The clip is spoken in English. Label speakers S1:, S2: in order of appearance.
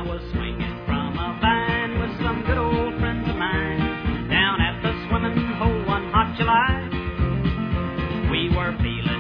S1: I was swinging from a vine with some good old friends of mine down at the swimming hole one hot July. We were feeling